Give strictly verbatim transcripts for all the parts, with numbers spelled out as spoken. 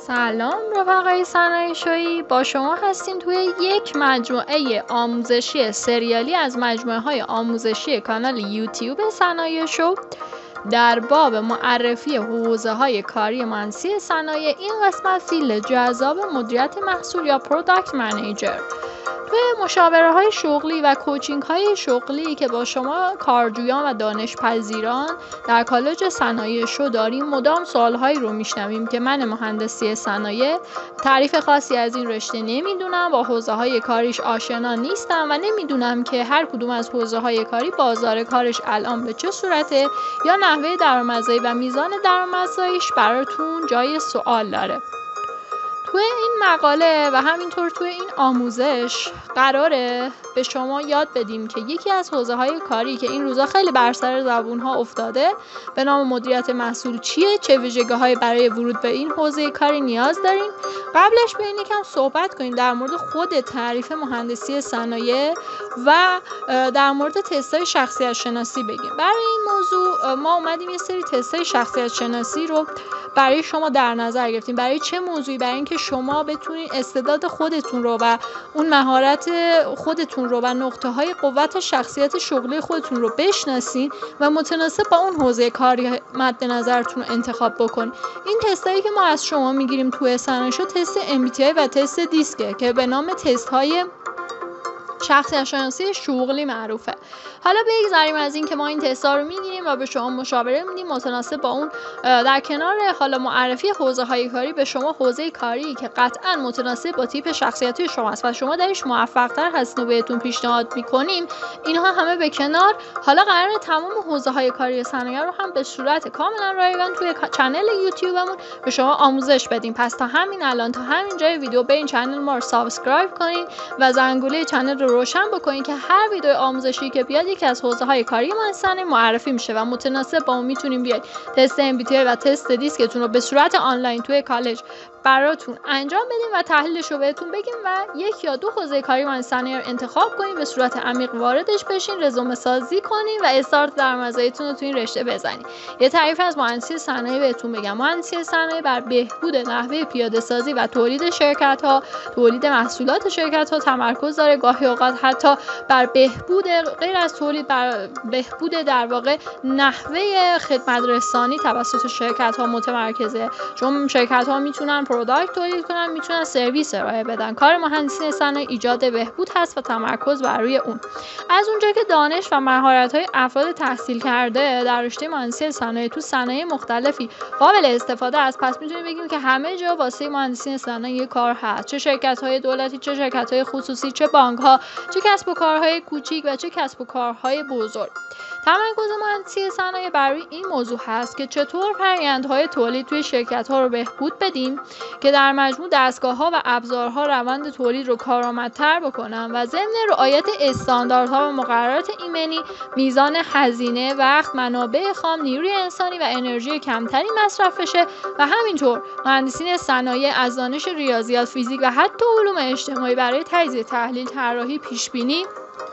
سلام رفقای صنایع‌شویی، با شما هستیم توی یک مجموعه آموزشی سریالی از مجموعه های آموزشی کانال یوتیوب صنایع‌شو در باب معرفی حوزه های کاری مهندسی صنایع. این قسمت فیلد جذاب مدیریت محصول یا پروداکت منیجر. توی مشاوره های شغلی و کوچینگ های شغلی که با شما کارجویان و دانشپذیران در کالج صنایع شو داریم، مدام سوالهایی رو میشنویم که من مهندسی صنایع تعریف خاصی از این رشته نمیدونم، با حوزه های کاریش آشنا نیستم و نمیدونم که هر کدوم از حوزه های کاری بازار کارش الان به چه صورته یا نحوه درآمدزایی و میزان درآمدزاییش براتون جای سوال داره. توی این مقاله و همینطور توی این آموزش قراره به شما یاد بدیم که یکی از حوزه‌های کاری که این روزا خیلی بر سر زبون‌ها افتاده به نام مدیریت محصول چیه، چه ویژگی‌هایی برای ورود به این حوزه کاری نیاز دارین. قبلش بیاین یکم صحبت کنیم در مورد خود تعریف مهندسی صنایع و در مورد تست‌های شخصیت شناسی بگیم. برای این موضوع ما اومدیم یه سری تست‌های شخصیت شناسی رو برای شما در نظر گرفتیم. برای چه موضوعی؟ برای اینکه شما بتونید استعداد خودتون رو و اون مهارت خودتون رو و نقطه‌های قوت شخصیت شغلی خودتون رو بشناسین و متناسب با اون حوزه کاری مد نظرتون رو انتخاب بکنید. این تستایی که ما از شما میگیریم توی صنایع‌شو تست ام بی تی آی و تست دیسکه که به نام تست‌های شخصیت شناسی شغلی معروفه. حالا بگذاریم از این که ما این تست‌ها رو میگیریم و به شما مشاوره میدیم متناسب با اون. در کنار حالا معرفی حوزه های کاری به شما حوزه کاری که قطعا متناسب با تیپ شخصیتی شما است و شما درش موفق‌تر هستین و بهتون پیشنهاد میکنیم، اینها همه به کنار، حالا قراره تمام حوزه های کاری صنایع رو هم به صورت کاملا رایگان توی کانال یوتیوبمون به شما آموزش بدیم. پس تا همین الان، تا همین جای ویدیو برین چنل ما رو سابسکرایب کنین و زنگوله چنل رو روشن بکنین که هر ویدیو آموزشی که بیاد یکی از حوزه های کاری مهندسی معرفی میشه و متناسب با اون میتونیم بیاید تست ام بی تی آی و تست دیسکتون رو به صورت آنلاین توی کالج براتون انجام بدیم و تحلیلش رو بهتون بگیم و یک یا دو حوزه کاری مهندسی رو انتخاب کنین، به صورت عمیق واردش بشین، رزومه سازی کنین و استارت درآمدزاییتون رو تو این رشته بزنین. یه تعریف از مهندسی صنایع بهتون بگم. مهندسی صنایع بر بهبود نحوه پیاده سازی و تولید شرکت ها، تولید محصولات شرکت ها تمرکز داره. گاهی اوقات حتی بر بهبود غیر از تولید، بر بهبود در واقع نحوه خدمت رسانی توسط شرکت ها متمرکزه، چون شرکت ها میتونن پروداکت تولید کنن، میتونن سرویس ارائه بدن. کار مهندسی صنایع ایجاد بهبود هست و تمرکز بر روی اون. از اونجا که دانش و مهارت های افراد تحصیل کرده در رشته مهندسی صنایع تو صنایع مختلفی قابل استفاده است، پس میتونیم بگیم که همه جا واسه مهندسی صنایع کار هست، چه شرکت های دولتی، چه شرکت های خصوصی، چه بانک ها، چه کسب و کارهای کوچیک و چه کسب و کارهای بزرگ. تمرکز مهندسی صنایع بر روی این موضوع هست که چطور فرآیندهای تولید توی شرکت‌ها رو بهبود بدیم که در مجموع دستگاه‌ها و ابزارها روند تولید رو کارآمدتر بکنن و ضمن رعایت استانداردها و مقررات ایمنی میزان هزینه، وقت، منابع خام، نیروی انسانی و انرژی کمتری مصرف بشه و همینطور مهندسین صنایع از دانش ریاضیات، فیزیک و حتی علوم اجتماعی برای تجزیه، تحلیل، طراحی، پیش‌بینی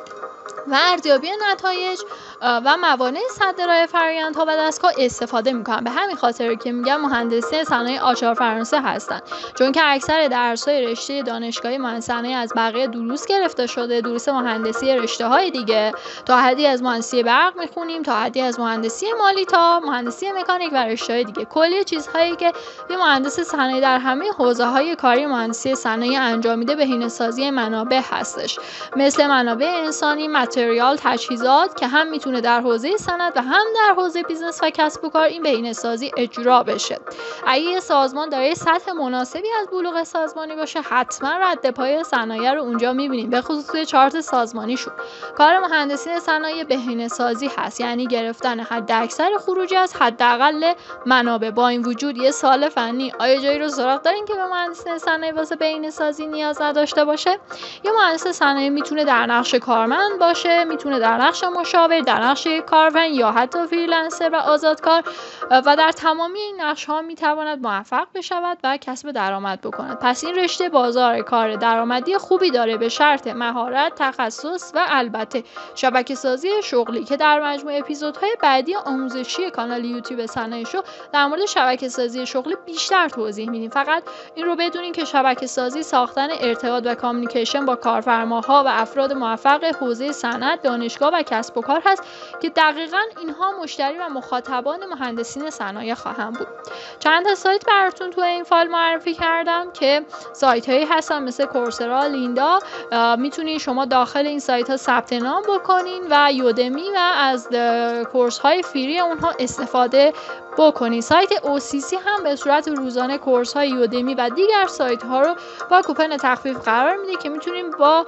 و ارزیابی نتایج و موانع صد راه فرآیندها و دستگاه استفاده میکنن. به همین خاطر که میگم مهندسی صنایع آچار فرانسه هستن، چون که اکثر درس‌های رشته دانشگاهی مهندسی صنایع از بقیه دروس گرفته شده. دروس مهندسی رشته‌های دیگه تا حدی از مهندسی برق میخونیم، تا حدی از مهندسی مالی، تا مهندسی مکانیک و رشته‌های دیگه. کلی چیزهایی که یه مهندس صنایع در همه حوزه‌های کاری مهندسی صنایع انجام میده بهینه‌سازی منابع هستش، مثل منابع انسانی، متریال، تجهیزات، که هم میتونه در حوزه صنعت و هم در حوزه بیزنس و کسب و کار این بهینه‌سازی اجرا بشه. اگه یه سازمان داره سطح مناسبی از بلوغ سازمانی باشه، حتما رد پای صنایع رو اونجا میبینیم، به خصوص توی چارت سازمانیشون. کار مهندسی صنایع بهینه‌سازی هست، یعنی گرفتن حداکثر خروجی از حداقل منابع. با این وجود یه سوال فنی، آیا جایی رو سراغ دارین که به مهندسی صنایع واسه بهینه‌سازی نیاز نداشته باشه؟ یه مهندس صنایع میتونه در نقش کارمند باشه باشه، میتونه در نقش مشاور، در نقش کارمند یا حتی فریلنسر و آزادکار و در تمامی این نقش‌ها میتواند موفق بشود و کسب درآمد بکند. پس این رشته بازار کار درآمدی خوبی داره به شرط مهارت، تخصص و البته شبکه‌سازی شغلی که در مجموع اپیزودهای بعدی آموزشی کانال یوتیوب صنایع شو در مورد شبکه‌سازی شغلی بیشتر توضیح میدیم. فقط این رو بدونین که شبکه‌سازی ساختن ارتباط و کامیونیکیشن با کارفرماها و افراد موفق حوزه صنعت، دانشگاه و کسب و کار هست که دقیقاً اینها مشتری و مخاطبان مهندسین صنایع خواهند بود. چند تا سایت براتون تو این فایل معرفی کردم که سایت هایی هستن مثل کورسرا، لیندا. میتونین شما داخل این سایت ها ثبت نام بکنین و یودمی و از کورس های فری اونها استفاده بکنین. سایت او سی سی هم به صورت روزانه کورس های یودمی و دیگر سایت ها رو با کوپن تخفیف قرار میده که میتونین با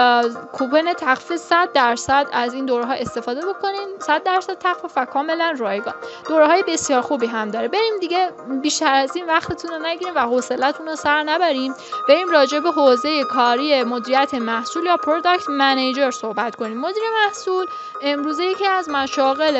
کوپن تخفیف صد درصد از این دوره ها استفاده بکنین. صد درصد تخفیف و کاملا رایگان. دوره های بسیار خوبی هم داره. بریم دیگه بیشتر از این وقتتون رو نگیریم و حوصله‌تون رو سر نبریم. بریم راجع به حوزه کاری مدیریت محصول یا پروداکت منیجر صحبت کنیم. مدیر محصول امروزه یکی از مشاغل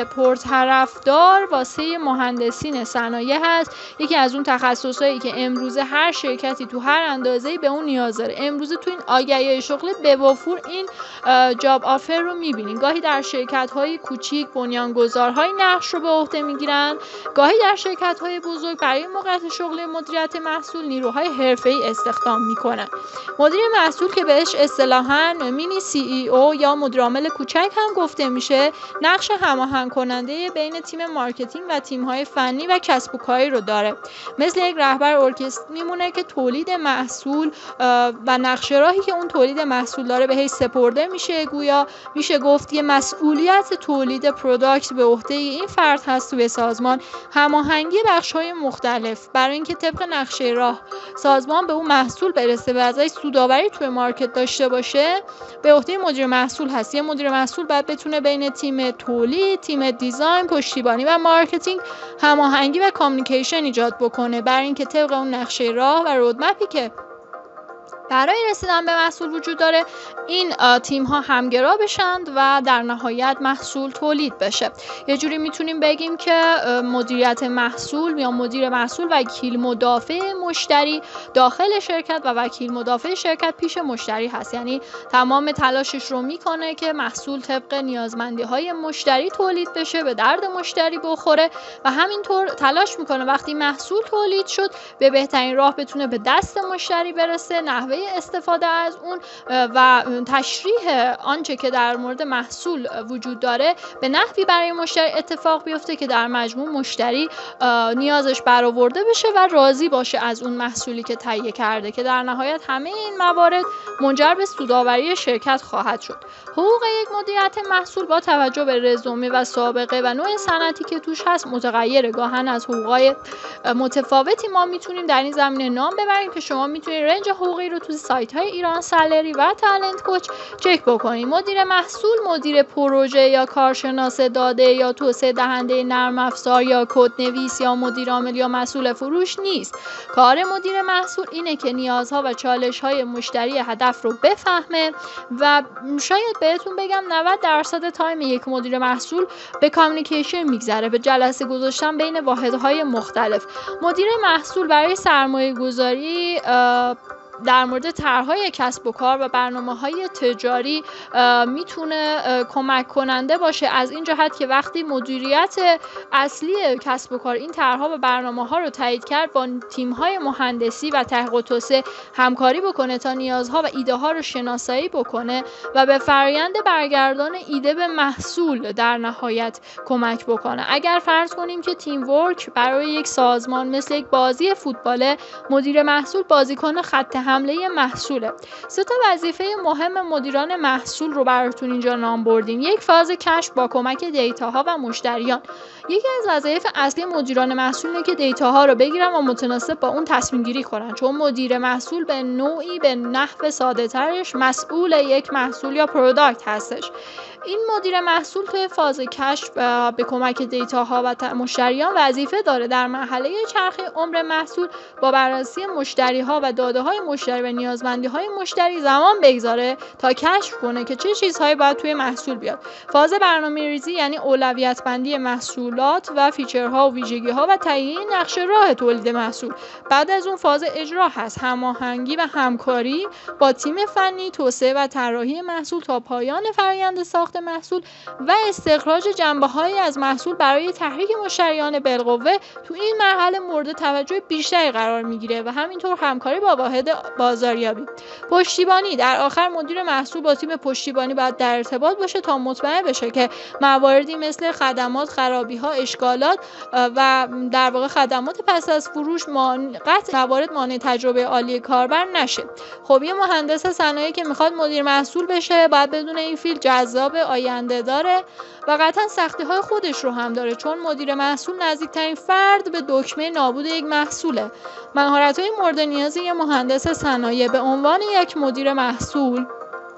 پرطرفدار واسه مهندسین صنایع هست. یکی از اون تخصصایی که امروزه هر شرکتی تو هر اندازه‌ای به اون نیاز داره. امروزه تو این آگهی شغلی به وفور این جاب آفر رو می‌بینین. گاهی در شرکت‌های کوچیک بنیانگذارهای نقش رو به عهده می‌گیرن، گاهی در شرکت‌های بزرگ برای موقعیت شغلی مدیریت محصول نیروهای حرفه‌ای استخدام می‌کنن. مدیر محصول که بهش اصطلاحاً مینی سی ای او یا مدیر عامل کوچک هم گفته میشه، نقش هماهنگ کننده بین تیم مارکتینگ و تیم‌های فنی و کسب و کاری رو داره. مثل یک رهبر ارکستر میمونه که تولید محصول و نقشه راهی که اون تولید محصول داره بهش سپرده میشه. گویا میشه گفت که مسئولیت تولید پروداکت به عهده این فرد هست توی سازمان. هماهنگی بخش‌های مختلف برای اینکه طبق نقشه راه سازمان به اون محصول برسه و ازش سودآوری توی مارکت داشته باشه به عهده مدیر محصول هست. یه مدیر محصول باید بتونه بین تیم تولید، تیم دیزاین، پشتیبانی و مارکتینگ هماهنگی و کامیونیکیشن ایجاد بکنه برای اینکه طبق اون نقشه راه و رودمپی که برای رسیدن به محصول وجود داره این تیم ها همگرا بشند و در نهایت محصول تولید بشه. یه جوری میتونیم بگیم که مدیریت محصول یا مدیر محصول وکیل مدافع مشتری داخل شرکت و وکیل مدافع شرکت پیش مشتری هست. یعنی تمام تلاشش رو میکنه که محصول طبق نیازمندی های مشتری تولید بشه، به درد مشتری بخوره و همینطور تلاش میکنه وقتی محصول تولید شد به بهترین راه بتونه به دست مشتری برسه، نحوه استفاده از اون و تشریح آنچه که در مورد محصول وجود داره به نحوی برای مشتری اتفاق بیفته که در مجموع مشتری نیازش برآورده بشه و راضی باشه از اون محصولی که تهیه کرده که در نهایت همه این موارد منجر به سودآوری شرکت خواهد شد. حقوق یک مدیریت محصول با توجه به رزومه و سابقه و نوع صنعتی که توش هست متغیره. گاهن از حقوقای متفاوتی ما میتونیم در این زمینه نام ببریم که شما میتونید رنج حقوقی رو تو سایت های ایران سالری و تالنت کوچ چک بکنید. مدیر محصول مدیر پروژه یا کارشناس داده یا توسعه دهنده نرم افزار یا کدنویس یا مدیر عامل یا مسئول فروش نیست. کار مدیر محصول اینه که نیازها و چالش های مشتری هدف رو بفهمه و شاید بهتون بگم نود درصد تایم یک مدیر محصول به کامیونیکیشن میگذره، به جلسه گذاشتن بین واحدهای مختلف. مدیر محصول برای سرمایه گذاری در مورد طرح‌های کسب و کار و برنامه‌های تجاری میتونه کمک کننده باشه از این جهت که وقتی مدیریت اصلی کسب و کار این طرح‌ها و برنامه‌ها رو تایید کرد با تیم‌های مهندسی و تحقیق و توسعه همکاری بکنه تا نیازها و ایده‌ها رو شناسایی بکنه و به فرآیند برگردان ایده به محصول در نهایت کمک بکنه. اگر فرض کنیم که تیم ورک برای یک سازمان مثل یک بازی فوتبال، مدیر محصول بازیکن خط حمله محصوله. سه تا وظیفه مهم مدیران محصول رو براتون اینجا نام بردیم. یک، فاز کشف با کمک دیتاها و مشتریان. یکی از وظایف اصلی مدیران محصول اینه که دیتاها رو بگیرن و متناسب با اون تصمیم گیری کنن، چون مدیر محصول به نوعی به نحو ساده ترش مسئول یک محصول یا پروداکت هستش. این مدیر محصول توی فاز کشف به کمک دیتاها و مشتریان وظیفه داره در مرحله چرخه عمر محصول با بررسی مشتریها و داده های مشتری و نیازمندی های مشتری زمان بگذاره تا کشف کنه که چه چیزهایی باید توی محصول بیاد. فاز برنامه‌ریزی یعنی اولویت بندی محصولات و فیچرها و ویژگی‌ها و تهیه نقشه راه تولید محصول. بعد از اون فاز اجرا هست، هماهنگی و همکاری با تیم فنی، توسعه و طراحی محصول تا پایان فرآیند ساخت محصول و استخراج جنبه‌هایی از محصول برای تحریک مشتریان بالقوه. تو این مرحله مورد توجه بیشتری قرار میگیره و همینطور همکاری با واحد بازاریابی. پشتیبانی، در آخر مدیر محصول با تیم پشتیبانی باید در ارتباط باشه تا مطمئن بشه که مواردی مثل خدمات، خرابی‌ها، اشکالات و در واقع خدمات پس از فروش قطع موارد مانع تجربه عالی کاربر نشه. خب یه مهندس صنایع که میخواد مدیر محصول بشه باید بدون این فیلد جذاب، آینده داره و قطعا سختی های خودش رو هم داره، چون مدیر محصول نزدیکترین فرد به دکمه نابود یک محصوله. مهارت های مورد نیاز یک مهندس صنایع به عنوان یک مدیر محصول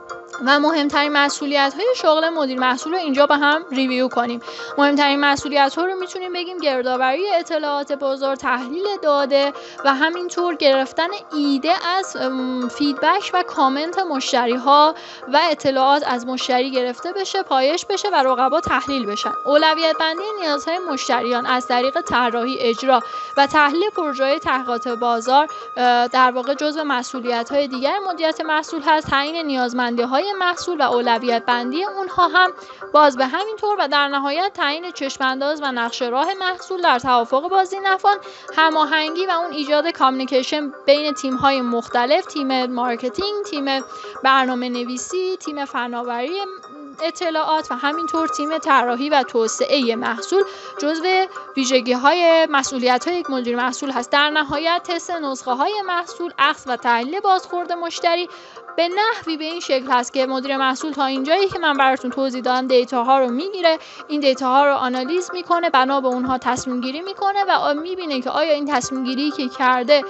و مهمترین مسئولیت های شغل مدیر محصول رو اینجا با هم ریویو کنیم. مهمترین مسئولیت ها رو میتونیم بگیم گردآوری اطلاعات بازار، تحلیل داده و همینطور گرفتن ایده از فیدبک و کامنت مشتری ها و اطلاعات از مشتری گرفته بشه، پایش بشه و رقبا تحلیل بشن. اولویت بندی نیازهای مشتریان از طریق طراحی، اجرا و تحلیل پروژه‌های تحقیقات بازار در واقع جزو مسئولیت های دیگر مدیریت محصول هست. تعیین نیازمندی های محصول و اولویت بندی اونها هم باز به همین طور و در نهایت تعیین چشم‌انداز و نقشه راه محصول در توافق با ذی‌نفعان، هماهنگی و اون ایجاد کامیونیکیشن بین تیم‌های مختلف، تیم مارکتینگ، تیم برنامه‌نویسی، تیم فناوری اطلاعات و همینطور تیم طراحی و توسعه محصول جزو ویژگی‌های مسئولیت‌های یک مدیر محصول هست. در نهایت تست نسخه‌های محصول، اخذ و تحلیل بازخورد مشتری به نحوی به این شکل هست که مدیر محصول تا اینجایی که من براتون توضیح دادم دیتاها رو میگیره، این دیتاها رو آنالیز میکنه، بنا به اونها تصمیم گیری میکنه و میبینه که آیا این تصمیم گیری که کرده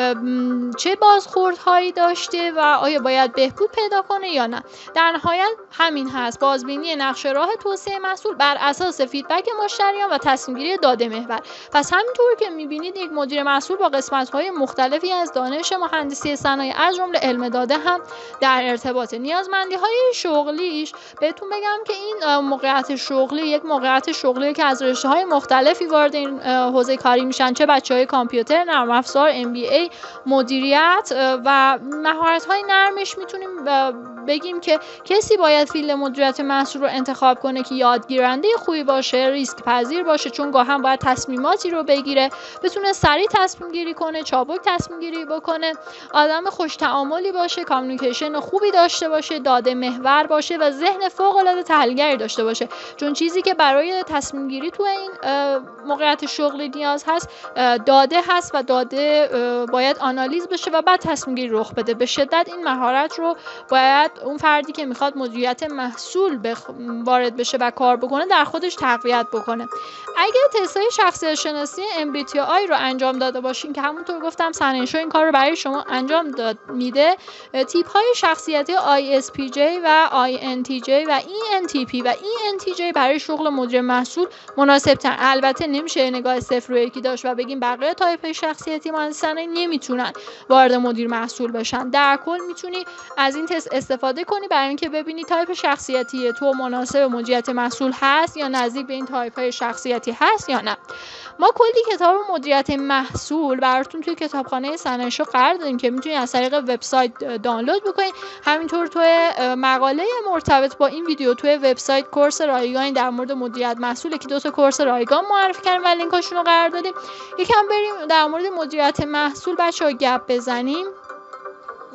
چه بازخوردهایی داشته و آیا باید بهبود پیدا کنه یا نه. در نهایت همین هست، بازبینی نقشه راه توسعه محصول بر اساس فیدبک مشتریان و تصمیم گیری داده محور. پس همینطور که میبینید یک مدیر محصول با قسمت‌های مختلفی از دانش مهندسی صنایع از جمله علم داده هم در ارتباط. نیازمندی‌های شغلیش بهتون بگم که این موقعیت شغلی یک موقعیت شغلی که از رشته‌های مختلفی وارد این حوزه کاری میشن، چه بچه‌های کامپیوتر، نرم افزار، ام بی ای، مدیریت و مهارت‌های نرمش میتونیم بگیم که کسی باید فیلد مدیریت محصول رو انتخاب کنه که یادگیرنده خوبی باشه، ریسک پذیر باشه، چون گاهی باید تصمیماتی رو بگیره، بتونه سریع تصمیم گیری کنه، چابک تصمیم گیری بکنه، آدم خوش تعاملی باشه، کامیونیکیشن خوبی داشته باشه، داده محور باشه و ذهن فوق العاده تحلیلگری داشته باشه. چون چیزی که برای تصمیم گیری تو این موقعیت شغلی نیاز هست داده هست و داده باید آنالیز بشه و بعد تصمیم گیری رخ بده. به شدت این مهارت رو باید اون فردی که میخواد مدیریت محصول بخ... وارد بشه و کار بکنه در خودش تقویت بکنه. اگه تست‌های شخصیت شناسی ام بی تی آی رو انجام داده باشین که همونطور گفتم صنایع این کار رو برای شما انجام داد میده، تیپ های شخصیتی آی اس پی جی و آی ان تی جی و ای ان تی پی و ای ان تی جی برای شغل مدیر محصول مناسب تر. البته نمیشه نگاه صفر و یکی داشت و بگیم بقیه تایپ های شخصیتی مهندس صنایع نمیتونن وارد مدیر محصول بشن. در کل میتونی از این تست استفاده کنی برای اینکه ببینی تایپ شخصیتی تو مناسب مدیریت محصول هست یا نزدیک به این تایپ های شخصیتی هست یا نه. ما کلی کتاب مدیریت محصول براتون توی کتابخانه صنایع قرار دادیم که میتونید از طریق وبسایت دانلود بکنید. همینطور توی مقاله مرتبط با این ویدیو توی وبسایت کورس رایگان در مورد مدیریت محصول که دو تا کورس رایگان معرفی کردیم و لینکاشون رو قرار دادیم. یکم بریم در مورد مدیریت محصول بچه‌ها گپ بزنیم.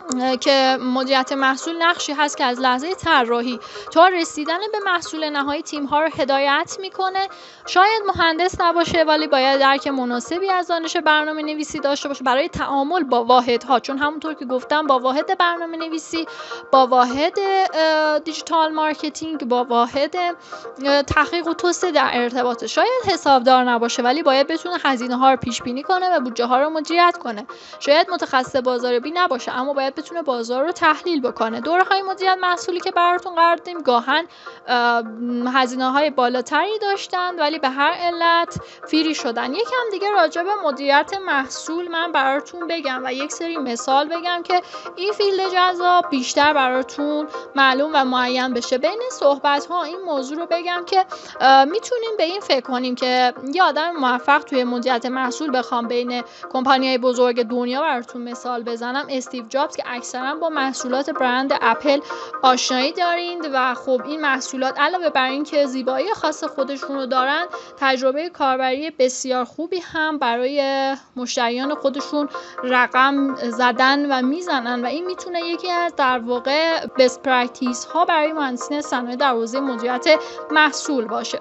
که مدیریت محصول نقشی هست که از لحظه طراحی تا رسیدن به محصول نهایی تیم‌ها رو هدایت میکنه. شاید مهندس نباشه ولی باید درک مناسبی از دانش برنامه نویسی داشته باشه برای تعامل با واحدها، چون همونطور که گفتم با واحد برنامه نویسی، با واحد دیجیتال مارکتینگ، با واحد تحقیق و توسعه در ارتباط. شاید حسابدار نباشه ولی باید بتونه هزینه ها رو پیش بینی کنه و بودجه ها رو مدیریت کنه. شاید متخصص بازاریابی نباشه اما باید بتونه بازار رو تحلیل بکنه. دوره‌های مدیریت محصولی که براتون قرار دادیم گاهن هزینه‌های بالاتری داشتن ولی به هر علت فری شدن. یکم دیگه راجع به مدیریت محصول من براتون بگم و یک سری مثال بگم که این فیلد جذاب بیشتر براتون معلوم و معین بشه. بین صحبت‌ها این موضوع رو بگم که میتونیم به این فکر کنیم که یه آدم موفق توی مدیریت محصول، بخوام بین کمپانی‌های بزرگ دنیا براتون مثال بزنم، استیو جابز که اکثرا با محصولات برند اپل آشنایی دارید و خب این محصولات علاوه بر اینکه زیبایی خاص خودشون رو دارن، تجربه کاربری بسیار خوبی هم برای مشتریان خودشون رقم زدن و میزنن و این میتونه یکی از در واقع بست پرکتیس ها برای مهندسین صنایع در حوزه مدیریت محصول باشه.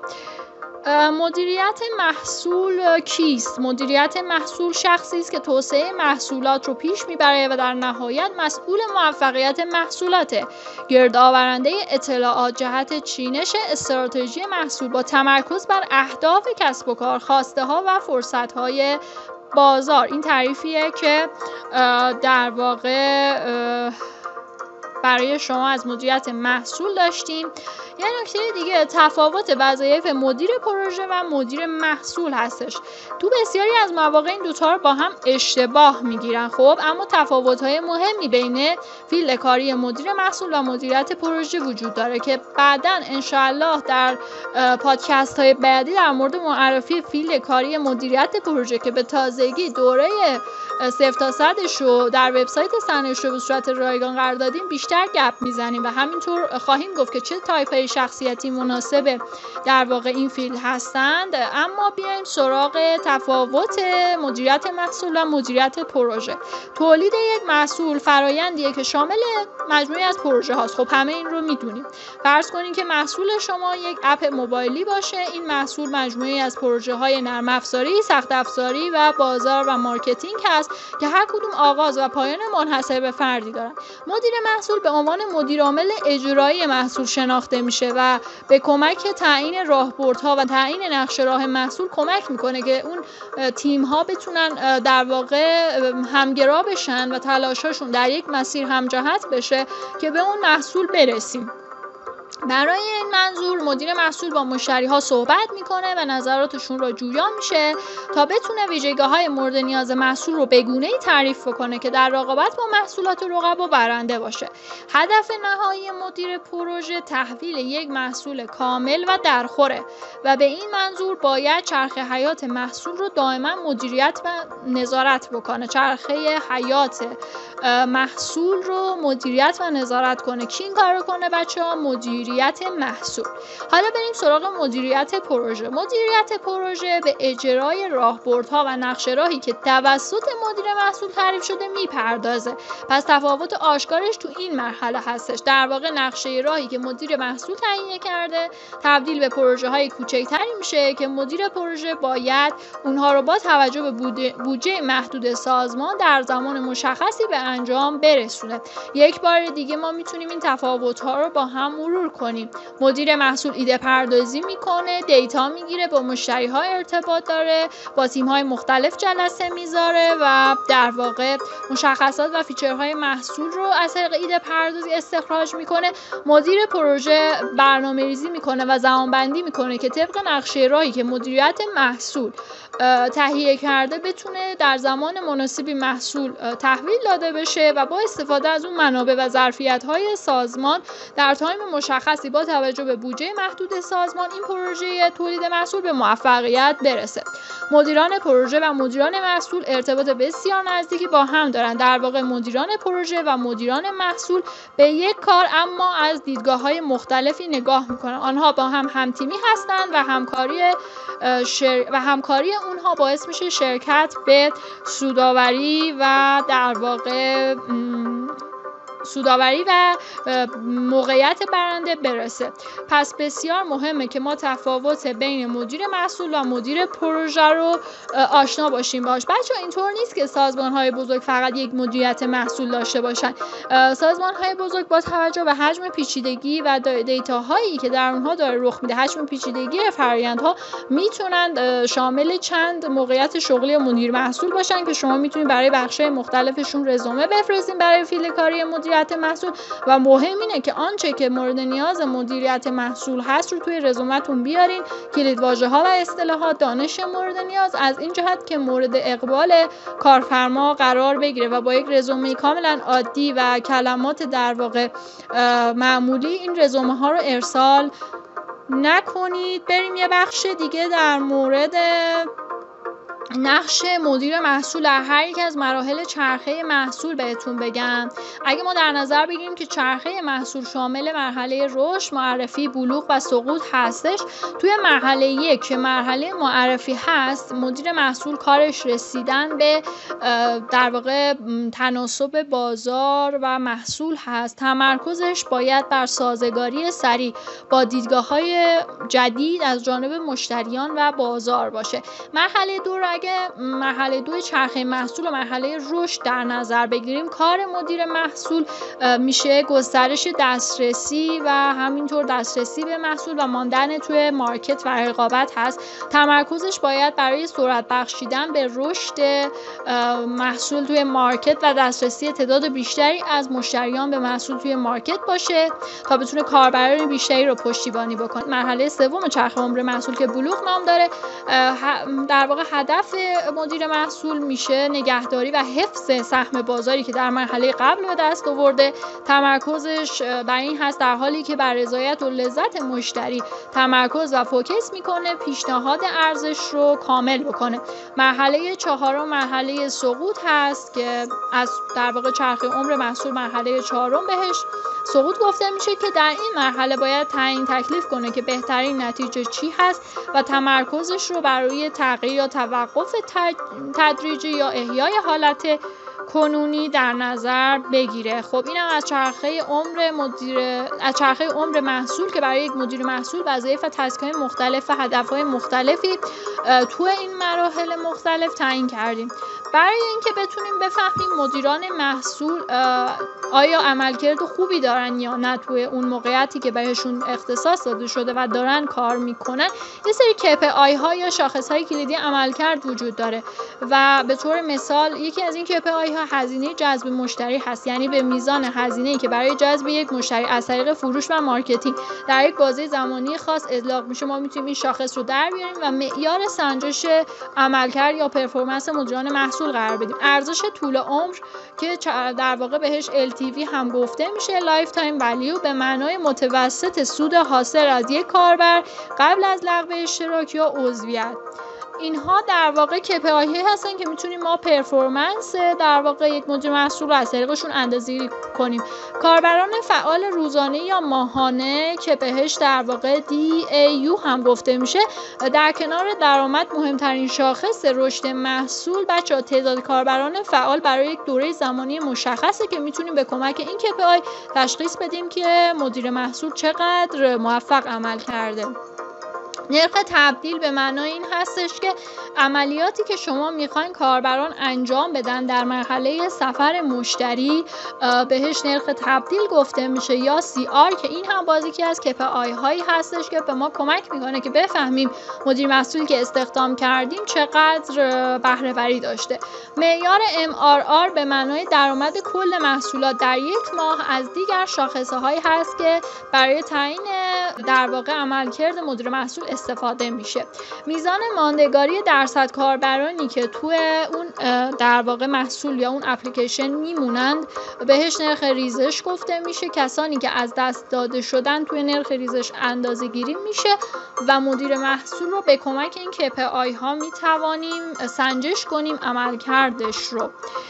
مدیریت محصول کیست؟ مدیریت محصول شخصی است که توسعه محصولات رو پیش میبره و در نهایت مسئول موفقیت محصولاته. گردآورنده اطلاعات جهت چینش استراتژی محصول با تمرکز بر اهداف کسب و کار، خواسته ها و فرصت های بازار. این تعریفیه که در واقع برای شما از مدیریت محصول داشتیم. یه نکته دیگه تفاوت وظایف مدیر پروژه و مدیر محصول هستش. تو بسیاری از مواقع این دوتا رو با هم اشتباه میگیرن خب، اما تفاوت‌های مهمی بین فیلد کاری مدیر محصول و مدیریت پروژه وجود داره که بعداً انشاءالله در پادکست‌های بعدی در مورد معرفی فیلد کاری مدیریت پروژه که به تازگی دوره صفر تا صدش رو در وبسایت صنایع شو به صورت رایگان قرار دادیم بیشتر گپ میزنیم و همینطور خواهیم گفت که چه تایپ‌های شخصیتی مناسب در واقع این فیلد هستند. اما بیایم سراغ تفاوت مدیریت محصول و مدیریت پروژه. تولید یک محصول فرایندیه که شامل مجموعی از پروژه هاست. خب همه این رو میدونیم. فرض کنین که محصول شما یک اپ موبایلی باشه. این محصول مجموعی از پروژه های نرم افزاری، سخت افزاری و بازار و مارکتینگ هست که هر کدوم آغاز و پایان منحصر به فردی دارن. مدیر محصول به عنوان مدیر عامل اجرایی محصول شناخته میشه و به کمک تعیین راهبردها و تعیین نقشه راه محصول کمک میکنه که اون تیم ها بتونن در واقع همگرا بشن و تلاشاشون در یک مسیر همجهت بشه که به اون محصول برسیم. برای این منظور مدیر محصول با مشتری ها صحبت میکنه و نظراتشون رو جویا میشه تا بتونه ویژگی‌های مورد نیاز محصول رو به گونه‌ای تعریف کنه که در رقابت با محصولات رقبا برنده باشه. هدف نهایی مدیر پروژه تحویل یک محصول کامل و درخوره و به این منظور باید چرخه حیات محصول رو دائما مدیریت و نظارت بکنه. چرخه حیات محصول رو مدیریت و نظارت کنه. کی این کارو کنه بچه‌ها؟ مدیریت محصول. حالا بریم سراغ مدیریت پروژه. مدیریت پروژه به اجرای راهبردها و نقشه راهی که توسط مدیر محصول تعریف شده میپردازه. پس تفاوت آشکارش تو این مرحله هستش. در واقع نقشه راهی که مدیر محصول تعیین کرده تبدیل به پروژه های کوچکتری میشه که مدیر پروژه باید اونها رو با توجه به بودجه محدود سازمان در زمان مشخصی به انجام برسونه. یک بار دیگه ما میتونیم این تفاوت ها رو با هم مرور کنیم. مدیر محصول ایده پردازی میکنه، دیتا میگیره، با مشتری ها ارتباط داره، با تیم های مختلف جلسه میذاره و در واقع مشخصات و فیچرهای محصول رو از طریق ایده پردازی استخراج میکنه. مدیر پروژه برنامه‌ریزی میکنه و زمانبندی میکنه که طبق نقشه راهی که مدیریت محصول تهیه کرده بتونه در زمان مناسبی محصول تحویل داده بشه و با استفاده از اون منابع و ظرفیت‌های سازمان در تایم مشخصی با توجه به بودجه محدود سازمان این پروژه تولید محصول به موفقیت برسه. مدیران پروژه و مدیران محصول ارتباط بسیار نزدیکی با هم دارن. در واقع مدیران پروژه و مدیران محصول به یک کار اما از دیدگاه‌های مختلفی نگاه میکنن. آنها با هم همتیمی هستند و همکاری شر... و همکاری اونها باعث میشه شرکت به سودآوری و در واقع سودآوری و موقعیت برنده برسه. پس بسیار مهمه که ما تفاوت بین مدیر محصول و مدیر پروژه رو آشنا باشیم باش. بچه اینطور نیست که سازمان‌های بزرگ فقط یک مدیریت محصول داشته باشن. سازمان‌های بزرگ با توجه به حجم پیچیدگی و دیتاهایی که در اونها داره رخ میده، حجم پیچیدگی فرآیندها، میتونن شامل چند موقعیت شغلی مدیر محصول باشن که شما میتونید برای بخش‌های مختلفشون رزومه بفرستین برای فیلد کاری مدیریت محصول و مهم اینه که آنچه که مورد نیاز مدیریت محصول هست رو توی رزومتون بیارین، کلید واژه‌ها و اصطلاحات، دانش مورد نیاز، از این جهت که مورد اقبال کارفرما قرار بگیره و با یک رزومه کاملا عادی و کلمات در واقع معمولی این رزومه ها رو ارسال نکنید. بریم یه بخش دیگه در مورد نقش مدیر محصول در هر یک از مراحل چرخه محصول بهتون بگم. اگه ما در نظر بگیریم که چرخه محصول شامل مرحله رشد، معرفی، بلوغ و سقوط هستش، توی مرحله یک که مرحله معرفی هست، مدیر محصول کارش رسیدن به در واقع تناسب بازار و محصول هست. تمرکزش باید بر سازگاری سریع با دیدگاه‌های جدید از جانب مشتریان و بازار باشه. مرحله دو را اگه مرحله دو چرخه محصول و مرحله رشد در نظر بگیریم، کار مدیر محصول میشه گسترش دسترسی و همینطور دسترسی به محصول و ماندن توی مارکت و رقابت هست. تمرکزش باید برای سرعت بخشیدن به رشد محصول توی مارکت و دسترسی تعداد بیشتری از مشتریان به محصول توی مارکت باشه تا بتونه کاربران بیشتری رو پشتیبانی بکنه. مرحله سوم چرخه عمر محصول که بلوغ نام داره، در واقع هدف مدیر محصول میشه نگهداری و حفظ سهم بازاری که در مرحله قبل به دست آورده. تمرکزش بر این هست در حالی که بر رضایت و لذت مشتری تمرکز و فوکس میکنه، پیشنهاد ارزش رو کامل بکنه. مرحله چهارم مرحله سقوط هست که از در واقع چرخه عمر محصول مرحله چهارم بهش سقوط گفته میشه که در این مرحله باید تعیین تکلیف کنه که بهترین نتیجه چی هست و تمرکزش رو برای تغییر یا توقف تدریجی یا احیای حالت کنونی در نظر بگیره. خب اینم از چرخه عمر مدیر از چرخه عمر محصول که برای یک مدیر محصول وظایف و تسک‌های مختلف و هدف‌های مختلفی تو این مراحل مختلف تعیین کردیم. برای اینکه بتونیم بفهمیم مدیران محصول آیا عملکرد خوبی دارن یا نه توی اون موقعیتی که بهشون اختصاص داده شده و دارن کار میکنن، یه سری کی پی آی ها یا شاخص های کلیدی عملکرد وجود داره و به طور مثال یکی از این کی پی آی ها هزینه جذب مشتری هست، یعنی به میزان هزینه‌ای که برای جذب یک مشتری از طریق فروش و مارکتینگ در یک بازه زمانی خاص اطلاق میشه، ما میتونیم این شاخص رو در بیاریم و معیار سنجش عملکرد یا پرفورمنس مدیران محصول قرار بدیم. ارزش طول عمر که در واقع بهش ال تی وی هم گفته میشه، لایف تایم ولیو، به معنای متوسط سود حاصل از یک کاربر قبل از لغو اشتراک یا عضویت. اینها در واقع کی پی آی هستن که میتونیم ما پرفورمنس در واقع یک مدیر محصول رو از طریقشون اندازه‌گیری کنیم. کاربران فعال روزانه یا ماهانه که بهش در واقع دی ای یو هم گفته میشه، در کنار درآمد مهمترین شاخص رشد محصول بچه‌ها تعداد کاربران فعال برای یک دوره زمانی مشخصه که میتونیم به کمک این کی پی آی تشخیص بدیم که مدیر محصول چقدر موفق عمل کرده. نرخ تبدیل به معنای این هستش که عملیاتی که شما میخواین کاربران انجام بدن در مرحله سفر مشتری بهش نرخ تبدیل گفته میشه یا سی آر، که این هم باز یکی از کی پی آی هایی هستش که به ما کمک میکنه که بفهمیم مدیر محصولی که استخدام کردیم چقدر بهره وری داشته. معیار ام آر آر به معنای درآمد کل محصولات در یک ماه از دیگر شاخصه هایی هست که برای تعیین در واقع عملکرد مدیر محصول استفاده میشه. میزان ماندگاری درصد کاربرانی که توی اون در واقع محصول یا اون اپلیکیشن میمونند بهش نرخ ریزش گفته میشه. کسانی که از دست داده شدن توی نرخ ریزش اندازه گیری میشه و مدیر محصول رو به کمک این کی پی آی ها میتوانیم سنجش کنیم عملکردش رو.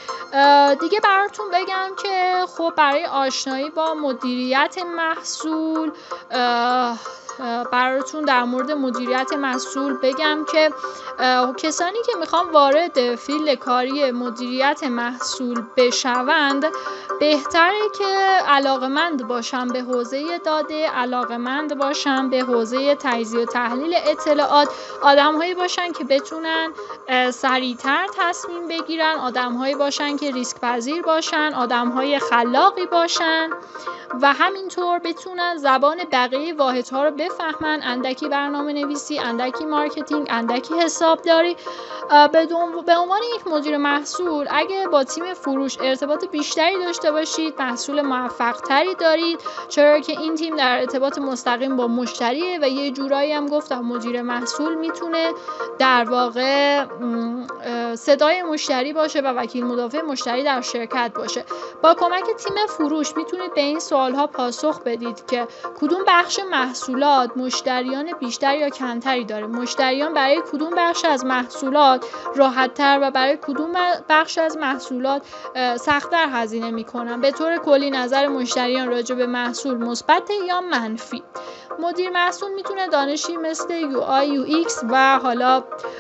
دیگه براتون بگم که خب برای آشنایی با مدیریت محصول براتون در مورد مدیریت محصول بگم که کسانی که میخوان وارد فیلد کاری مدیریت محصول بشوند بهتره که علاقمند باشن به حوزه داده، علاقمند باشن به حوزه تجزیه و تحلیل اطلاعات، آدم‌هایی باشن که بتونن سریعتر تصمیم بگیرن، آدم‌هایی باشن که ریسک پذیر باشن، آدم‌های خلاقی باشن و همینطور بتونن زبان بقیه واحدها رو بفهمن، اندکی برنامه نویسی، اندکی مارکتینگ، اندکی حسابداری. به عنوان یک مدیر محصول اگه با تیم فروش ارتباط بیشتری داشته باشید محصول موفق تری دارید، چرا که این تیم در ارتباط مستقیم با مشتریه و یه جورایی هم گفتم مدیر محصول میتونه در واقع صدای مشتری باشه و وکیل مدافع مشتری در شرکت باشه. با کمک تیم فروش میتونید به این سوالها پاسخ بدید که کدوم بخش محصولات مشتریان بیشتر یا کمتری داره، مشتریان برای کدوم بخش از محصولات راحت‌تر و برای کدوم بخش از محصولات سخت‌تر هزینه میکنن. به طور کلی نظر مشتریان راجع به محصول مثبت یا منفی. مدیر محصول میتونه دانشی مثل یو آی یو ایکس و حالا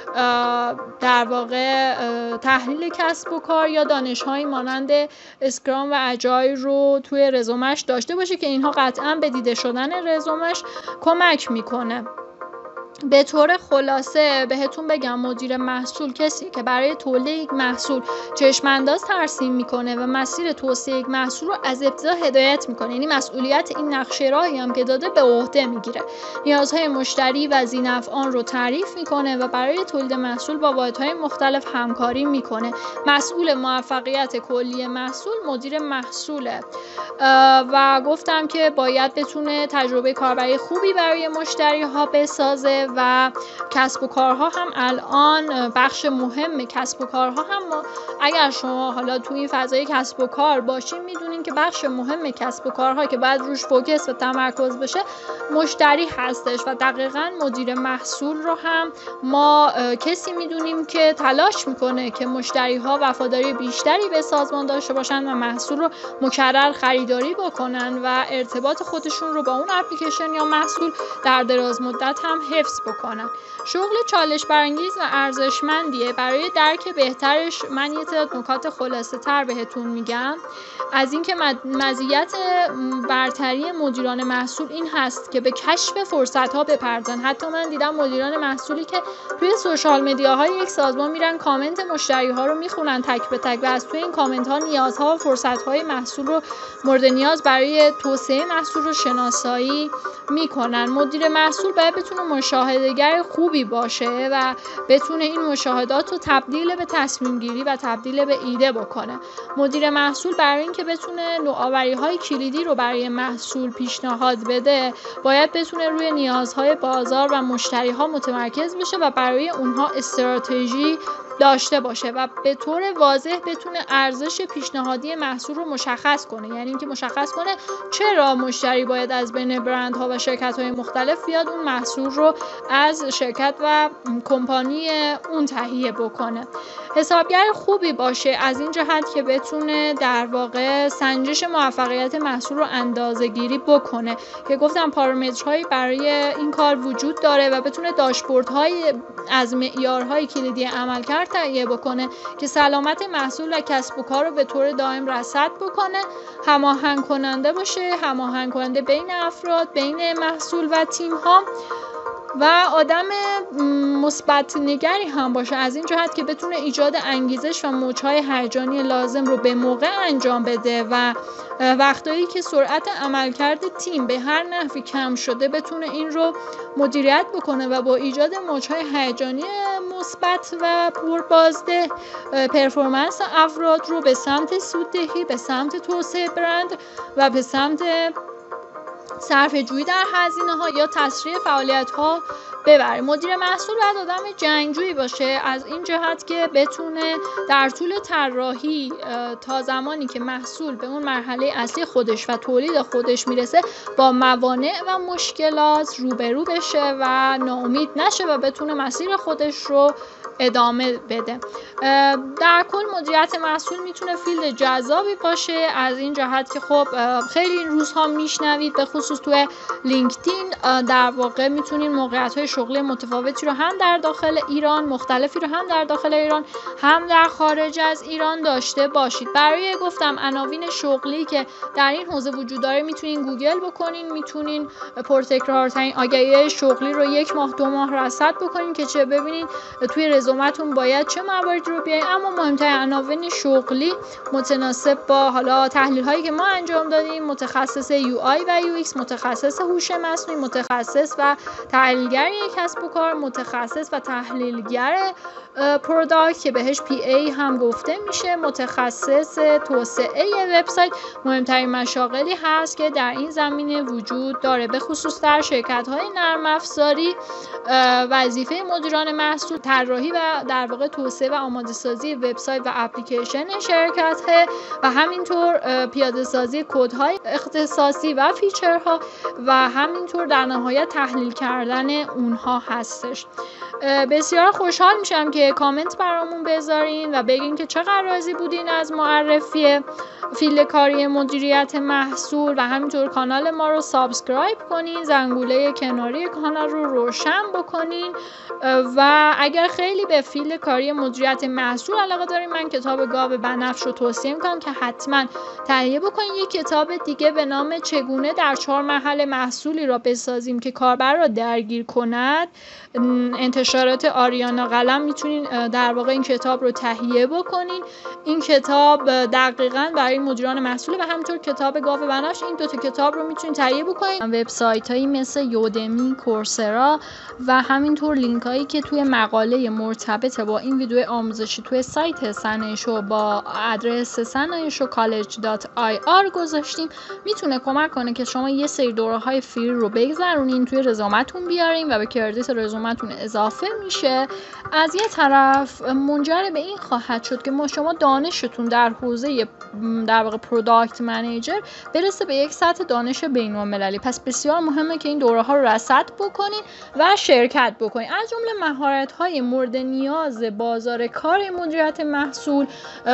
در واقع تحلیل کسب و کار یا دانش‌هایی مانند اسکرام و اجایل رو توی رزومش داشته باشه که اینها قطعاً به دیده شدن رزومش کمک میکنه. به طور خلاصه بهتون بگم مدیر محصول کسی که برای تولید یک محصول چشم‌انداز ترسیم میکنه و مسیر توسعه یک محصول رو از ابتدا هدایت میکنه، یعنی مسئولیت این نقشه راهی هم که داده به عهده میگیره، نیازهای مشتری و ذی‌نفعان رو تعریف میکنه و برای تولید محصول با واحدهای مختلف همکاری میکنه. مسئول موفقیت کلی محصول مدیر محصوله و گفتم که باید بتونه تجربه کاربری خوبی برای مشتری ها بسازه و کسب و کارها هم الان بخش مهم کسب و کارها هم اگر شما حالا توی این فضای کسب و کار باشین میدونین که بخش مهم کسب و کارها که باید روش فوکس و تمرکز بشه مشتری هستش و دقیقاً مدیر محصول رو هم ما کسی میدونیم که تلاش میکنه که مشتری ها وفاداری بیشتری به سازمان داشته باشن و محصول رو مکرر خریداری بکنن و ارتباط خودشون رو با اون اپلیکیشن یا محصول در دراز مدت هم حفظ بکنن. شغل چالش برانگیز و ارزشمندیه. برای درک بهترش من یه تعداد نکات خلاصه تر بهتون میگم از اینکه مزیت برتری مدیران محصول این هست که به کشف فرصت ها بپردازن. حتی من دیدم مدیران محصولی که توی سوشال مدیاهای یک سازمان میرن کامنت مشتری ها رو میخونن تک به تک و از توی این کامنت ها نیازها و فرصت های محصول رو مورد نیاز برای توسعه محصول رو شناسایی میکنن. مدیر محصول باید بتونه مشاهده‌گر خوبی باشه و بتونه این مشاهدات رو تبدیل به تصمیم گیری و تبدیل به ایده بکنه. مدیر محصول برای اینکه بتونه نوآوری‌های کلیدی رو برای محصول پیشنهاد بده باید بتونه روی نیازهای بازار و مشتری‌ها متمرکز بشه و برای اونها استراتژی داشته باشه و به طور واضح بتونه ارزش پیشنهادی محصول رو مشخص کنه، یعنی اینکه مشخص کنه چرا مشتری باید از بین برندها و شرکت‌های مختلف بیاد اون محصول رو از شرکت و کمپانی اون تهیه بکنه. حسابگر خوبی باشه از این جهت که بتونه در واقع سنجش موفقیت محصول رو اندازه‌گیری بکنه که گفتم پارامترهایی برای این کار وجود داره و بتونه داشبوردهای از معیارهای کلیدی عملکرد تهیه بکنه که سلامت محصول و کسب و کار رو به طور دائم رصد بکنه، هماهنگ کننده باشه، هماهنگ کننده بین افراد، بین محصول و تیم ها و آدم مثبت نگری هم باشه از این جهت که بتونه ایجاد انگیزش و موج‌های هیجانی لازم رو به موقع انجام بده و وقتایی که سرعت عملکرد تیم به هر نحوی کم شده بتونه این رو مدیریت بکنه و با ایجاد موج‌های هیجانی مثبت و پربازده پرفورمنس افراد رو به سمت سوددهی، به سمت توسعه برند و به سمت صرفه جویی در هزینه ها یا تسریع فعالیت ها ببره. مدیر محصول باید آدم جنگجویی باشه از این جهت که بتونه در طول طراحی تا زمانی که محصول به اون مرحله اصلی خودش و تولید خودش میرسه با موانع و مشکلات روبرو بشه و ناامید نشه و بتونه مسیر خودش رو ادامه بده. در کل مدیریت محصول میتونه فیلد جذابی باشه از این جهت که خب خیلی این روزها میشنوید به خصوص توی لینکدین در واقع میتونین موقعیت‌های شغلی متفاوتی رو هم در داخل ایران مختلفی رو هم در داخل ایران هم در خارج از ایران داشته باشید. برای گفتم عناوین شغلی که در این حوزه وجود داره میتونین گوگل بکنین، میتونین پرتکرارترین آگهی شغلی رو یک ماه دو ماه رصد بکنین که چه ببینین توی رزومتون باید چه مواردی رو بیارین. اما مهمترین عناوین شغلی متناسب با حالا تحلیل هایی که ما انجام دادیم، متخصص یو آی و یو ایکس، متخصص هوش مصنوعی، متخصص و تحلیلگر یک کسب و کار، متخصص و تحلیلگر پروداکت که بهش پی ای هم گفته میشه، متخصص توسعه وبسایت، مهمترین مشاغلی هست که در این زمینه وجود داره. به خصوص در شرکت های نرم افزاری وظیفه مدیران محصول طراحی و در واقع توسعه و آماده سازی وبسایت و اپلیکیشن شرکت ها و همینطور پیاده سازی کدهای اختصاصی و فیچرها و همینطور در نهایت تحلیل کردن اونها هستش. بسیار خوشحال میشم که کامنت برامون بذارین و بگین که چقدر راضی بودین از معرفی فیلد کاری مدیریت محصول و همینطور کانال ما رو سابسکرایب کنین، زنگوله کناری کانال رو روشن بکنین و اگر خیلی به فیلد کاری مدیریت محصول علاقه دارین من کتاب گاو بنفش رو توصیه میکنم که حتما تهیه بکنین. یک کتاب دیگه به نام چگونه در چهار مرحله محصولی را بسازیم که کاربر را درگیر کند، انتشارات آریانا قلم، میتونین در واقع این کتاب رو تهیه بکنین. این کتاب دقیقاً برای مدیران محصول و همینطور کتاب گاو بنفش، این دو تا کتاب رو میتونین تهیه بکنین. وبسایت هایی مثل یودمی، کورسرا و همینطور لینک هایی که توی مقاله مرتبط با این ویدیو آموزشی توی سایت صنایع شو با آدرس صنایع شو کالج دات آی آر گذاشتیم میتونه کمک کنه که شما یه سری دوره های فری رو بگذرونین، توی رزومتون بیارین و به کردیت رزومتون اضافه میشه. از یه طرف منجر به این خواهد شد که ما شما دانشتون در حوزه در واقع پروداکت منیجر برسه به یک سطح دانش بین‌المللی. پس بسیار مهمه که این دوره ها رو رصد بکنین و شرکت بکنین. از جمله مهارت های مورد نیاز بازار کار مدیریت محصول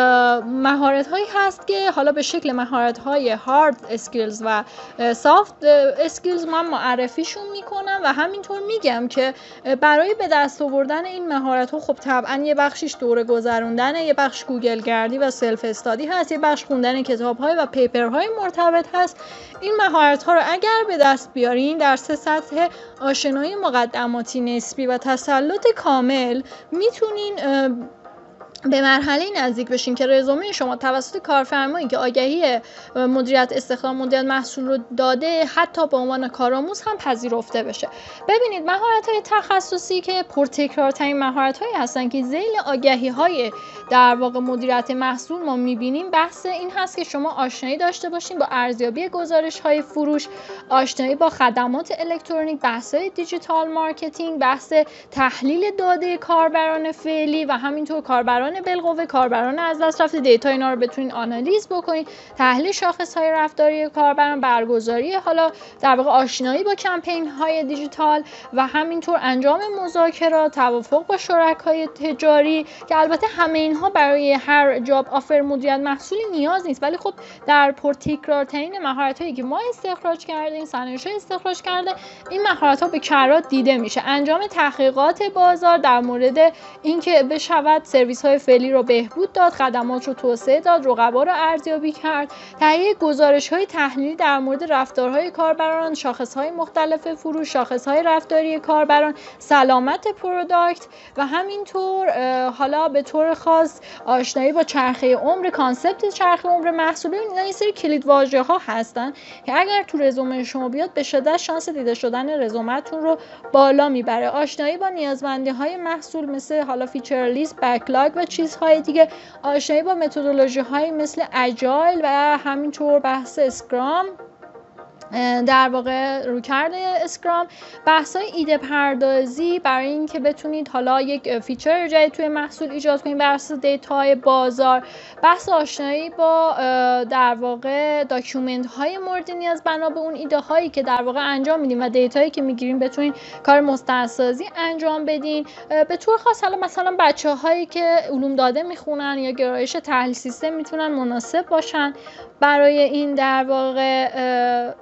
مهارت هایی هست که حالا به شکل مهارت های هارد اسکیلز و سافت اسکیلز من معرفیشون میکنم و همینطور میگم که برای به دست آوردن این مهارت ها خب طبعا یه بخشش دوره گذروندن، یه بخش گوگل گردی و سلف استادی هست، یه بخش خوندن کتاب های و پیپر های مرتبط هست. این مهارت ها رو اگر به دست بیارین در سه سطح آشنایی مقدماتی نسبی و تسلط کامل میتونین به مرحله نزدیک بشین که رزومه شما توسط کارفرمایی که آگهی مدیریت استخدام مدیریت محصول رو داده حتی به عنوان کارآموز هم پذیرفته بشه. ببینید مهارت‌های تخصصی که پرتکرارترین مهارت‌هایی هستن که ذیل آگهی‌های در واقع مدیریت محصول ما می‌بینیم، بحث این هست که شما آشنایی داشته باشین با ارزیابی گزارش‌های فروش، آشنایی با خدمات الکترونیک، بحث‌های دیجیتال مارکتینگ، بحث تحلیل داده کاربران فعلی و همینطور کاربران بالقوه، کاربران از دست رفته، دیتا اینا رو بتونین آنالیز بکنین، تحلیل شاخص‌های رفتاری کاربران، برگزاری حالا در واقع آشنایی با کمپین‌های دیجیتال و همینطور انجام مذاکرات، توافق با شرکای تجاری که البته همه اینها برای هر جاب آفر مدیریت محصولی نیاز نیست، ولی خب در پرتکرارترین مهارت‌هایی که ما استخراج کردیم، صنایع استخراج کرده، این مهارت‌ها به کرات دیده میشه. انجام تحقیقات بازار در مورد اینکه بشود سرویس‌های فعلی رو بهبود داد، خدمات رو توسعه داد، رقبا رو ارزیابی کرد، تهیه گزارش‌های تحلیلی در مورد رفتارهای کاربران، شاخص‌های مختلف فروش، شاخص‌های رفتاری کاربران، سلامت پروداکت و همینطور حالا به طور خاص آشنایی با چرخه عمر، کانسپت چرخه عمر محصول. اینا یه سری کلیدواژه‌ها هستن که اگر تو رزومه شما بیاد به شدت شانس دیده شدن رزومتون رو بالا میبره. آشنایی با نیازمندی‌های محصول مثل حالا فیچر لیست، بکلاگ و چیزهای دیگه، آشنایی با متدولوژی‌های مثل اجایل و همینطور بحث اسکرام در واقع رویکرد اسکرام، بحث‌های ایده پردازی برای اینکه بتونید حالا یک فیچر جدید توی محصول ایجاد کنید بر اساس دیتاهای بازار، بحث آشنایی با در واقع داکیومنت های مورد نیاز بنا به اون ایده هایی که در واقع انجام میدین و دیتایی که میگیرین بتونین کار مستندسازی انجام بدین. به طور خاص حالا مثلا بچه‌هایی که علوم داده میخونن یا گرایش تحلیل سیستم میتونن مناسب باشن برای این در واقع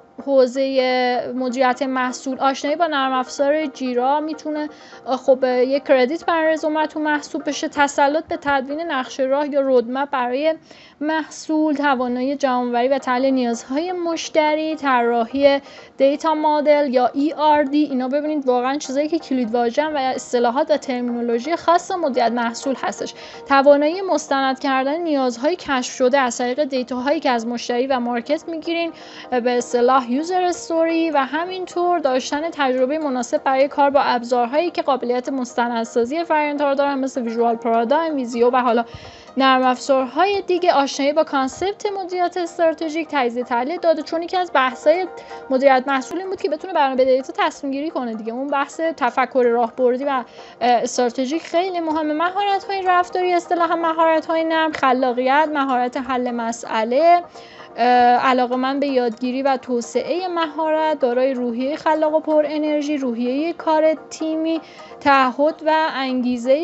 حوزه مدیریت محصول. آشنایی با نرم افزار جیرا میتونه خب یک کردیت برای رزومتون محسوب بشه. تسلط به تدوین نقشه راه یا رودمپ برای محصول، توانایی جمع‌آوری و تحلیل نیازهای مشتری، طراحی دیتا مدل یا ای آر دی، اینا ببینید واقعا چیزایی که کلیدواژه و اصطلاحات و ترمینولوژی خاص مدیریت محصول هستش. توانایی مستند کردن نیازهای کشف شده از طریق دیتاهایی که از مشتری و مارکت میگیرین، به اصطلاح یوزر استوری، و همینطور داشتن تجربه مناسب برای کار با ابزارهایی که قابلیت مستندسازی فرآیندها رو دارن مثل ویژوال پارادایم، ویزیو و حالا نرم افزارهای دیگه. آشنایی با کانسپت مدیریت استراتژیک، تجزیه تحلیل داده، چون یکی از بحث‌های مدیریت محصول این بود که بتونه برنامه به دیتا تصمیم گیری کنه دیگه. اون بحث تفکر راهبردی و استراتژیک خیلی مهمه. مهارت‌های رفتاری، اصطلاحاً مهارت‌های نرم، خلاقیت، مهارت حل مسئله، علاقه‌مند به یادگیری و توسعه مهارت، دارای روحیه خلاق و پر انرژی، روحیه کار تیمی، تعهد و انگیزه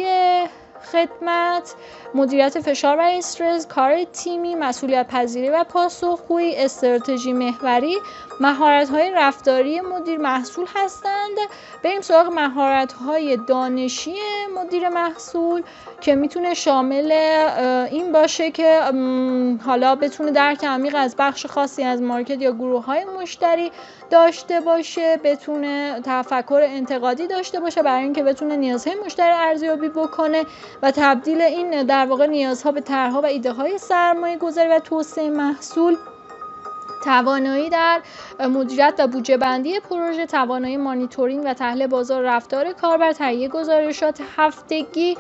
خدمت، مدیریت فشار و استرس، کار تیمی، مسئولیت پذیری و پاسخگویی، استراتژی محوری، مهارت‌های رفتاری مدیر محصول هستند. بریم سراغ مهارت‌های دانشی مدیر محصول که میتونه شامل این باشه که حالا بتونه درک عمیق از بخش خاصی از مارکت یا گروه‌های مشتری داشته باشه، بتونه تفکر انتقادی داشته باشه برای اینکه بتونه نیازهای مشتری ارزیابی بکنه و تبدیل این در واقع نیازها به طرح‌ها و ایده‌های سرمایه‌گذاری و توسعه محصول. توانایی در مدیریت و بودجه بندی پروژه، توانایی مانیتورینگ و تحلیل بازار رفتار کاربر، تهیه گزارشات هفتگی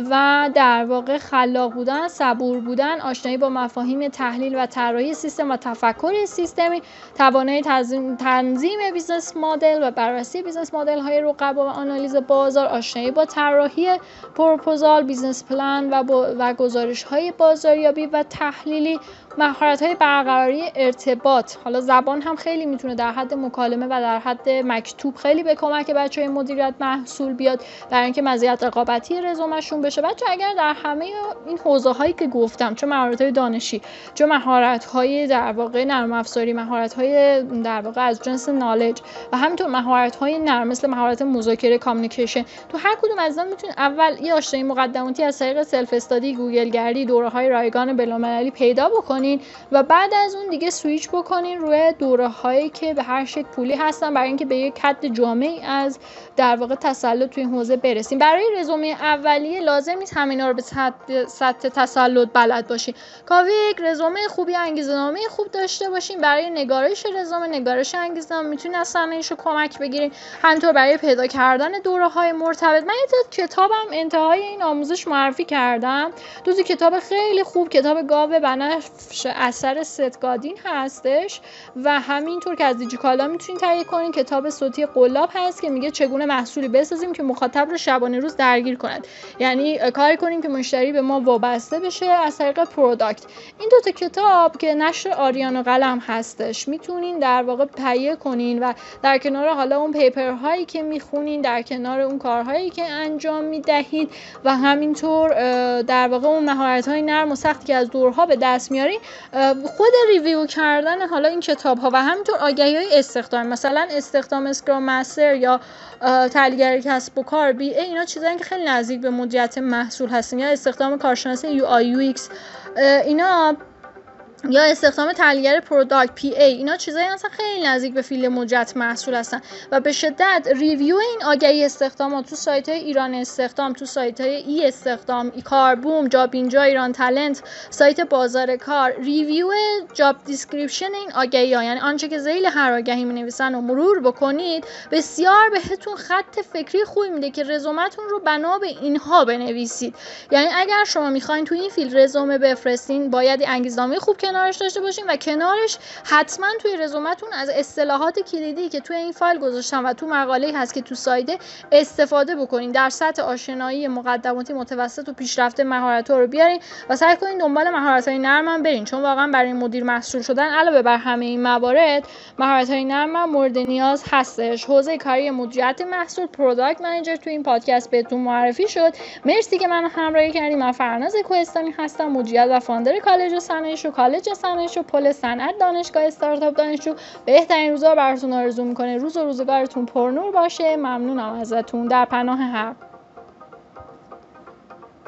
و در واقع خلاق بودن، صبور بودن، آشنایی با مفاهیم تحلیل و طراحی سیستم و تفکر سیستمی، توانایی تنظیم, تنظیم بیزنس مدل و بررسی بیزنس مدل های رقبا و آنالیز بازار، آشنایی با طراحی پروپوزال، بیزنس پلان و, و گزارش های بازاریابی و تحلیلی، مهارت های برقراری ارتباط. حالا زبان هم خیلی میتونه در حد مکالمه و در حد مکتوب خیلی به کمک بچهای مدیریت محصول بیاد برای اینکه مزیت رقابتی رزومه‌شون بشه. بچه اگر در همه این حوزه هایی که گفتم، چه مهارت های دانشی، چه مهارت های در واقع نرم افزاری، مهارت های در واقع از جنس نالج و همینطور مهارت های نرم مثل مهارت مذاکره، کامیونیکیشن، تو هر کدوم از اینا میتونید اول یه آشنایی مقدماتی از طریق سلف استادی، گوگل گردی، دوره‌های رایگان بین‌المللی پیدا بکنید و بعد از اون دیگه سویچ بکنین روی دوره هایی که به هر شکل پولی هستن برای اینکه به یک حد جامعی از در واقع تسلط توی این حوزه برسیم. برای رزومه اولیه لازم نیست همینا رو به سطح تسلط بلد باشین. کافیه یک رزومه خوبی، انگیزه‌نامه خوب داشته باشین. برای نگارش رزومه، نگارش انگیزه‌نامه میتونید از صنایعشو کمک بگیرین. همینطور برای پیدا کردن دوره های مرتبط، من یه کتابم انتهای این آموزش معرفی کردم. دو تا کتاب خیلی خوب، کتاب گاو بنفش اثر ست گادین هستش و همینطور که از دیجیکالا میتونید تهیه کنین. کتاب صوتی قلاب هست که میگه چگونه محصولی بسازیم که مخاطب رو شبانه روز درگیر کند، یعنی کاری کنیم که مشتری به ما وابسته بشه از طریق پروداکت. این دو تا کتاب که نشر آریان و قلم هستش میتونین در واقع تهیه کنین و در کنار حالا اون پیپرهایی که میخونین، در کنار اون کارهایی که انجام میدهید و همینطور در واقع اون مهارت‌های نرم و سختی که از دورها به دست میارین، خود ریویو کردن حالا این کتاب ها و همینطور آگهی های استخدام، مثلا استخدام اسکرام مستر یا تحلیلگر کسب و کار بی ای، اینا چیزایی که خیلی نزدیک به مدیریت محصول هستن، یا استخدام کارشناس یو آی یو ایکس، اینا یا استخدام تحلیلگر پروداکت پی ای، اینا چیزایی هستن خیلی نزدیک به فیلد مدیریت محصول هستن و به شدت ریویو این آگهی استخدامات تو سایت های ایران استخدام، تو سایت های ای استخدام، ای کاربوم، جاب اینجا، ایران تالنت، سایت بازار کار، ریویو جاب دیسکریپشن این آگهی ها، یعنی آنچه که ذیل هر آگهی می نویسن و مرور بکنید، بسیار بهتون خط فکری خوبی میده که رزومتون رو بنا به اینها بنویسید. یعنی اگر شما میخواین تو این فیلد رزومه بفرستین، باید انگیزنامه خوب کنارش داشته باشین و کنارش حتما توی رزومتون از اصطلاحات کلیدی که توی این فایل گذاشتم و تو مقاله‌ای هست که تو سایده استفاده بکنین. در سطح آشنایی مقدماتی، متوسط و پیشرفته مهارت‌ها رو بیارین و سعی کنین دنبال مهارت‌های نرم هم برین، چون واقعا برای مدیر محصول شدن علاوه بر همه این موارد مهارت‌های نرم هم مورد نیاز هستش. حوزه کاری مدیریت محصول، پروداکت منیجر تو این پادکست بهتون معرفی شد. مرسی که منو همراهی کردید. من فرناز کوهستانی هستم، مدیر و فاندر کالج صنایع شو. کالج صنایع شو پل صنعت دانشگاه استارتاپ دانشجو بهترین روزا براتون آرزو میکنه. روز و روزگارتون پرنور باشه. ممنونم ازتون. در پناه حق.